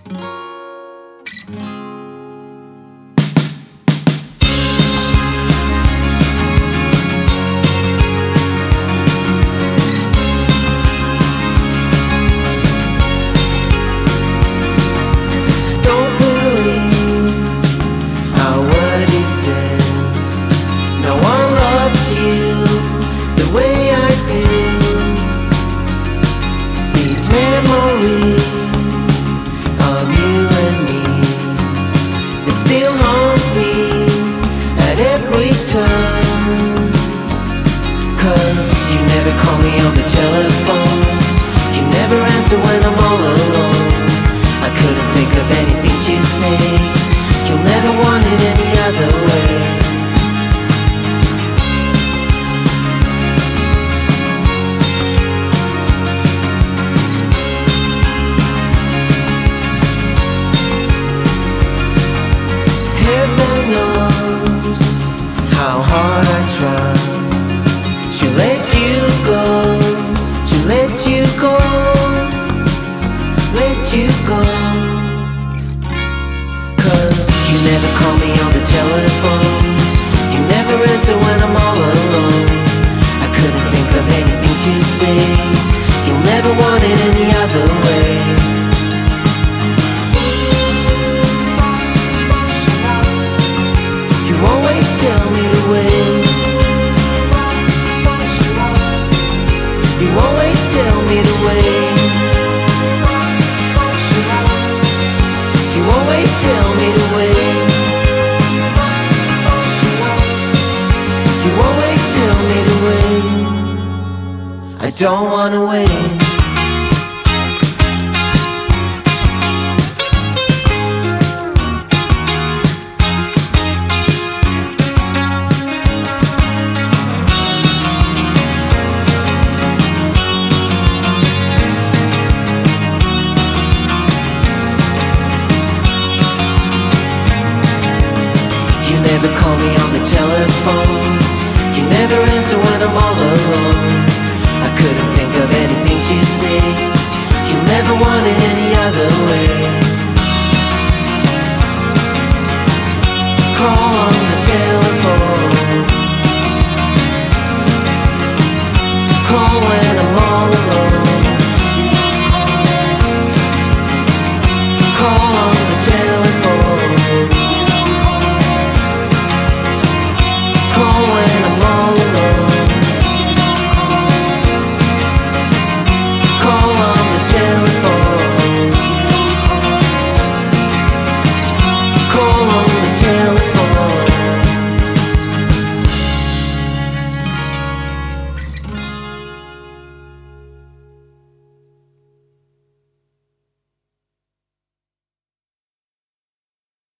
Don't believe a word he says. No one loves you the way I do. These memories of you and me, they still haunt me at every turn. 'Cause you never call me on the telephone, you never answer when I'm all alone. I couldn't think of anything to say, you'll never want it any other way. Heaven knows how hard I try to let you go, to let you go, let you go. 'Cause you never call me on the telephone, you never answer when I'm all alone. I couldn't think of anything to say, you'll never want it any other way. You always tell me to wait, you always tell me to wait, you always tell me to wait, you always tell me to wait. I don't wanna wait. You never call me on the telephone, you never answer when I'm all alone. I couldn't think of anything to say, you'll never want it any other way. Call on the telephone, call when I'm all alone. Call on